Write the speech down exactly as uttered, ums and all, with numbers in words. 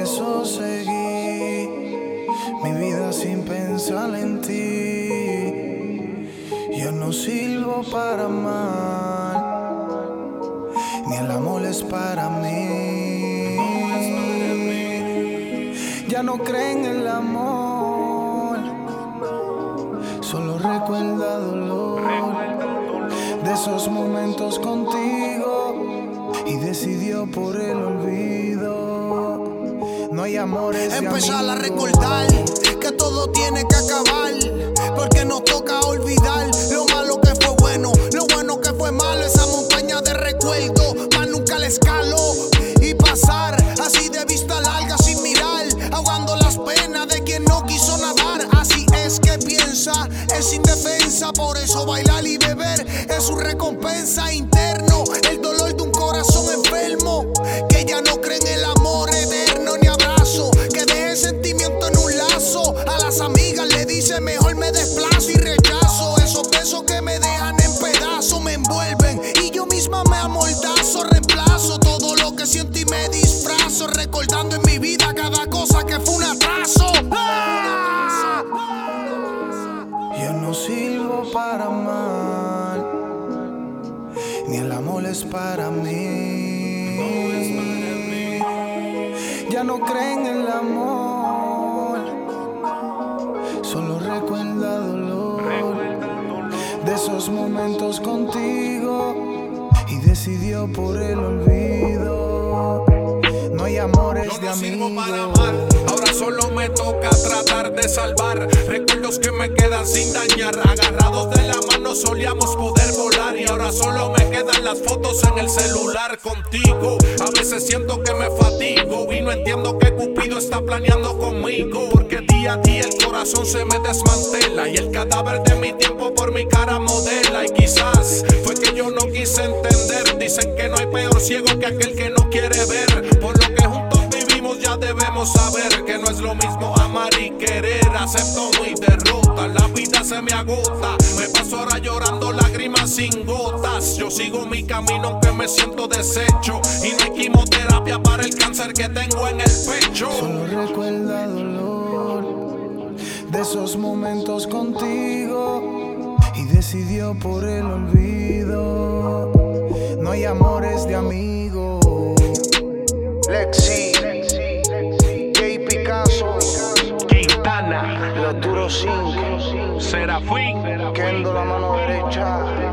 eso seguí mi vida sin pensar en ti. Yo no sirvo para mal, ni el amor es para mí. Ya no creen en el amor, solo recuerda dolor de esos momentos contigo y decidió por el olvido. No hay amores de empezar a amigo. recordar que todo tiene que acabar, porque nos toca olvidar lo malo que fue bueno, lo bueno que fue malo. Esa montaña de recuerdos más nunca la escalo, y pasar así de vista larga sin mirar, ahogando las penas de quien no quiso nadar. Así es que piensa, es indefensa, por eso bailar y beber es su recompensa interno. El dolor de un corazón enfermo que ya no cree en el amor eterno ni abrazo, que deje sentimiento en un lazo. A las amigas le dice mejor me desplazo y rechazo. Esos besos que me dejan en pedazos me envuelven y yo misma me amordazo. Reemplazo todo lo que siento y me disfrazo, recordando en mi vida cada cosa que fue un atraso. ¡Ah! Yo no sirvo para mal, ni el amor es para mí. Ya no creen en el amor, solo recuerda dolor de esos momentos contigo y decidió por el olvido. No hay amores Yo de no sirvo amigos. para amar, ahora solo me toca tratar de salvar recuerdos que me quedan sin dañar. Agarrados de la mano solíamos poder volar, y ahora solo me quedan las fotos en el celular contigo. A veces siento que me fatigo y no entiendo que Cupido está planeando conmigo, porque día a día el corazón se me desmantela y el cadáver de mi tiempo por mi cara modela. Y quizás fue que yo no quise entender, dicen que no hay peor ciego que aquel que no quiere ver. Por lo que juntos vivimos ya debemos saber que no es lo mismo amar y querer. Acepto mi derrota, la vida se me agota, me paso ahora llorando lágrimas sin gotas. Yo sigo mi camino aunque me siento deshecho, y no hay quimioterapia para el cáncer que tengo en el pecho. Solo recuerda dolor de esos momentos contigo y decidió por el olvido. No hay amores de amigos. Lexi, Jay Picasso, Quintana, Los Duros cinco, Serafín, Kendo la mano derecha.